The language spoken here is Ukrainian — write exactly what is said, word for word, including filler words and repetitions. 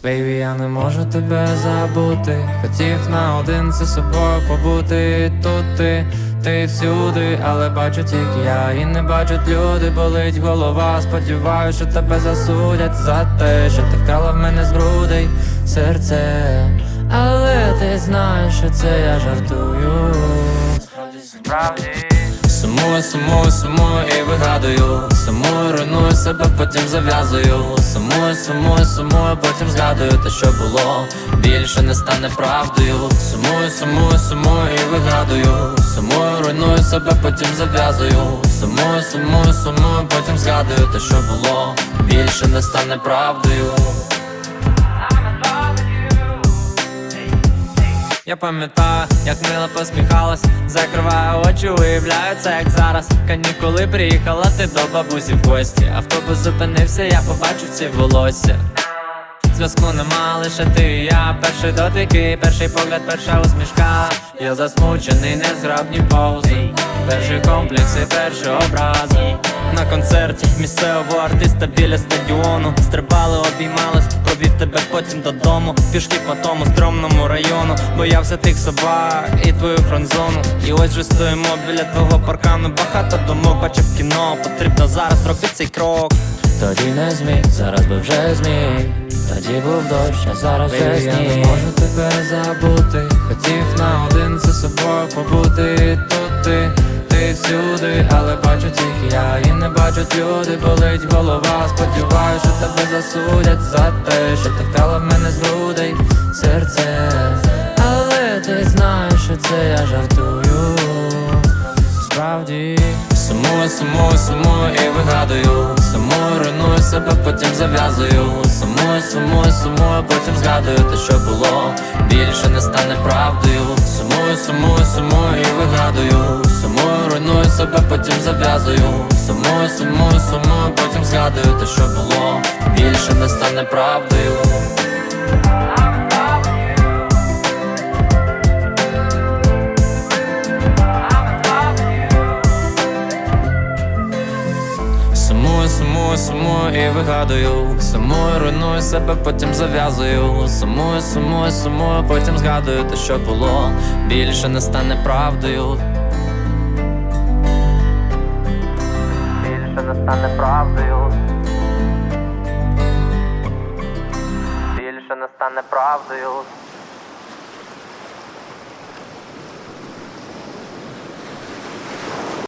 Бейбі, я не можу тебе забути. Хотів наодинці з собою побути. І тут ти, ти всюди, але бачу тільки я, і не бачать люди. Болить голова, сподіваюсь, що тебе засудять за те, що ти вкрала в мене з грудей серце. Але ти знаєш, що це я жартую. Справді, справді сумую, сумую, сумую і вигадую. Сумую, руйную себе, потім зав'язую. Сумую, сумую, сумую, потім згадую те, що було, більше не стане правдою. Сумую, сумую, сумую і вигадую. Сумую, руйную себе, потім зав'язую. Сумую, сумую, сумую, потім згадую те, що було, більше не стане правдою. Я пам'ятаю, як мило посміхалась, закриваю очі, уявляю це, як зараз. Канікули приїхала ти до бабусі в гості. Автобус зупинився, я побачив ці волосся. Зв'язку нема, лише ти і я. Перший дотики, перший погляд, перша усмішка. Я засмучений, незграбні паузи. Перші комплекси, перші образи. На концерті місцевого артиста біля стадіону. Стрибали, обіймались, провів тебе потім додому. Пішки по тому стрьомному району. Боявся тих собак і твою френдзону. І ось же стоїмо біля твого паркану. Багато думок бачив кіно, потрібно зараз робити цей крок. Тоді не зміг, зараз би вже зміг. Тоді був дощ, а зараз вже сніг. Я не можу тебе забути. Хотів наодинці з собою побути. І тут ти, ти всюди, але бачу тільки я, і не бачать люди. Болить голова, сподіваюсь, що тебе засудять за те, що ти вкрала в мене з грудей серце. Але ти знаєш, що це я жартую. Справді сумую, сумую, сумую і вигадую. Сумую, руйную себе, потім зав'язую. Сумую, сумую, сумую, потім згадую те, що було, більше не стане правдою. Сумую, сумую, сумую і вигадую. Сумую, руйную себе, потім зав'язую. Сумую, сумую, сумую, потім згадую те, що було, більше не стане правдою. Сумую, сумую, сумую і вигадую. Сумую, руйную себе, потім зав'язую. Сумую, сумую, сумую, потім згадую те, що було, більше не стане правдою. Більше не стане правдою. Більше не стане правдою.